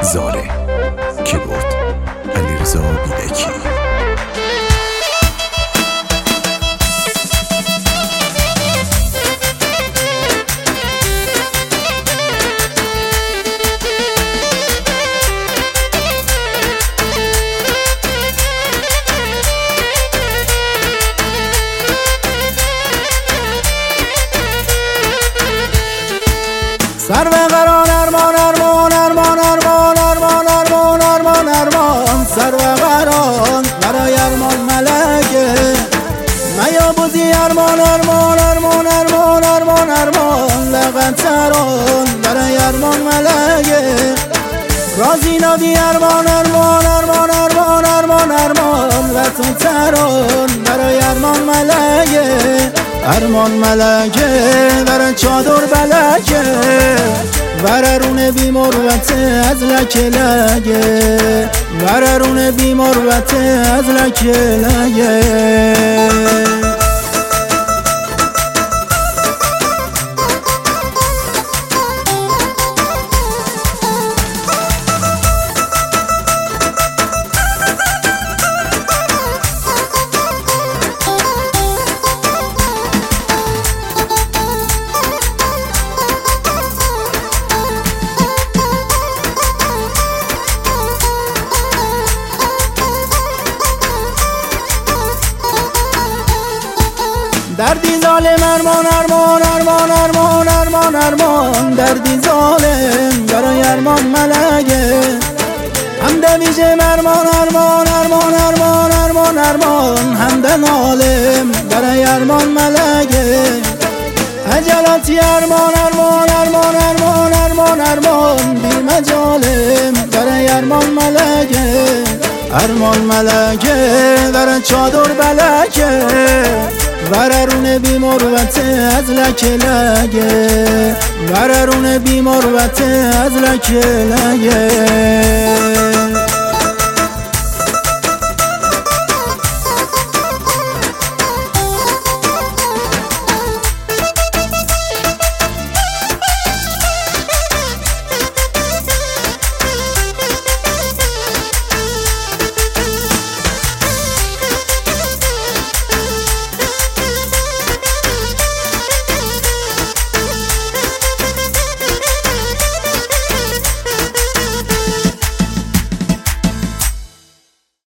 زاره کیبورد علیرضا بیدکی. سر به قرار ارمان ارمان ارمان ارمان ارمان ارمان ارمان ارمان سر به قرار برای ارمان ملکه میا بوزی ارمان ارمان ارمان ارمان ارمان ارمان لغت سران برای ارمان ملکه رازی نبی ارمان ارمان ارمان ارمان ارمان ارمان لطون سران برای ارمان ملکه ارمان ملکه برای چادر بلکه وررون بیمار وته از لکه لگه وررون بیمار وته از لکه لگه. دردی ظالم ارمان ارمان ارمان ارمان ارمان ارمان دردی ظالم برای ارمان ملکه همده ویژه ارمان ارمان ارمان ارمان ارمان ارمان همده نالم برای ارمان ملکه عجلاتی ارمان ارمان ارمان ارمان ارمان ارمان بی مجالم برای ارمان ملکه ارمان ملکه برای چادر بلکه وررون بیمار وته از لکه لگه وررون بیمار وته از لکه لگه.